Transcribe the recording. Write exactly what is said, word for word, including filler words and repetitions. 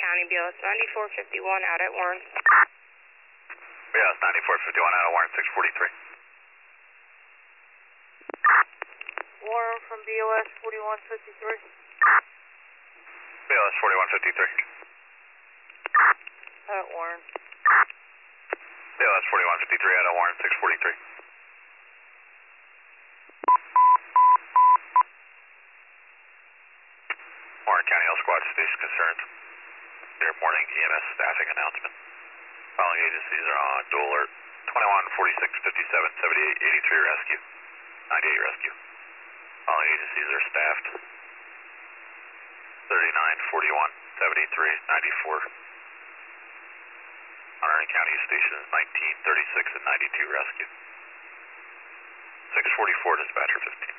County, B L S ninety-four fifty-one out at Warren. B L S ninety-four fifty-one out at Warren, six forty-three. Warren from B O S forty-one fifty-three. B L S forty-one fifty-three. At Warren. B L S forty-one fifty-three out at Warren, six forty-three. Warren County Health Squad Station concerns. Their morning E M S staffing announcement. Following agencies are on dual alert. twenty-one, forty-six, fifty-seven, seventy-eight, eighty-three rescue. ninety-eight rescue. Following agencies are staffed. thirty-nine, forty-one, seventy-three, ninety-four. Monterey County stations nineteen, thirty-six, and ninety-two rescue. six forty-four dispatcher fifteen.